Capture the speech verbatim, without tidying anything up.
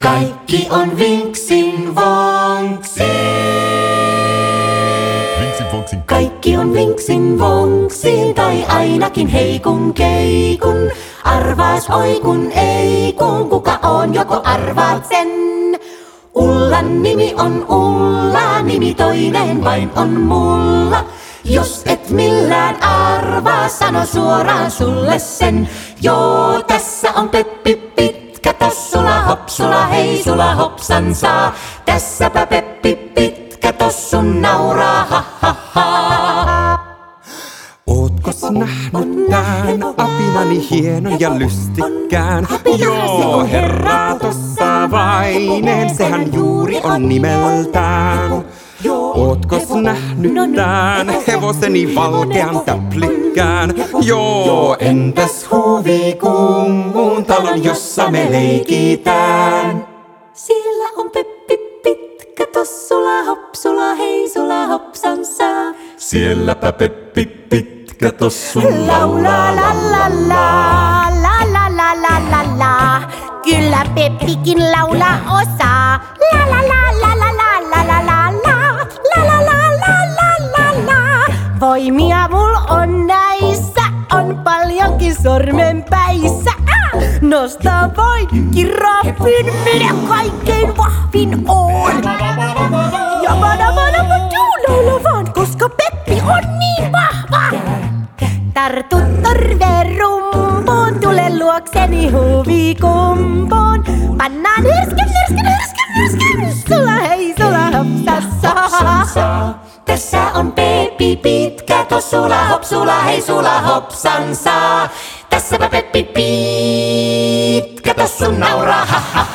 Kaikki on vinksin vonksin. Vinksin vonksin. Kaikki on vinksin vonksin, tai ainakin heikun keikun. Arvaas oi kun ei kun, kuka on, joko arvaat sen. Ullan nimi on Ulla, nimi toinen vain on mulla. Jos et millään arvaa, sano suoraan sulle sen. Joo, tässä on Peppi pitkä tossula, hopsula, hei sula hopsan saa. Tässäpä Peppi pitkä tossun nauraa, ha ha ha. Ootkos nähnyt tän apinani hienon ja lystikkään? Joo, herra tossa vainen, sehän juuri on nimeltään. Ootkos nähnyt tän hevoseni valkean täplikkään? Joo, entäs huvikummun talon, jossa me leikitään? Siellä on Peppi pitkä tossula, hopsula, hei sula hopsan saa. Sielläpä Peppi pitkä tossun Laulaa la la la, la la la la la la. Kyllä Peppikin laulaa osaa. La la la la la la la la la la. La la la la la la la. Voimia mul on näissä, on paljonkin sormenpäissä. Ah! Nosta voin kirapin, minä kaikkein vahvin oon. Ja mana mana tuu laula vaan, koska Peppi on niin vahva. Tartu torverumpuun, tule luokseni huvikumpuun. Pannaan hyrsken, hyrsken, hyrsken, hyrsken, sula hei sula hopsassa. Tässä on Peppi pitkä tossula, hopsula hei sula hopsan saa. Tässäpä Peppi pitkä tossun nauraa, ha ha.